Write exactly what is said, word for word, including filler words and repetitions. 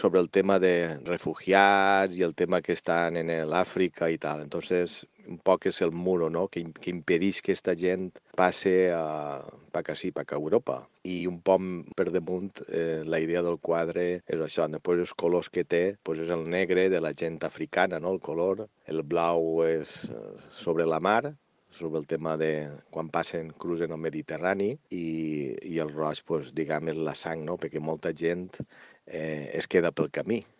sobre el tema de refugiados y el tema que están en el África y tal. Entonces, un poc és el muro, no?, que, im- que impedeix que esta gent passe a, pa que sí, pa que a Europa. I un poc per damunt eh, la idea del quadre és això. Després els colors que té pues és el negre de la gent africana, no?, el color. El blau és eh, sobre la mar, sobre el tema de quan passen, cruzen el Mediterrani, i, i el roig, pues, diguem, és la sang, no?, perquè molta gent eh, es queda pel camí.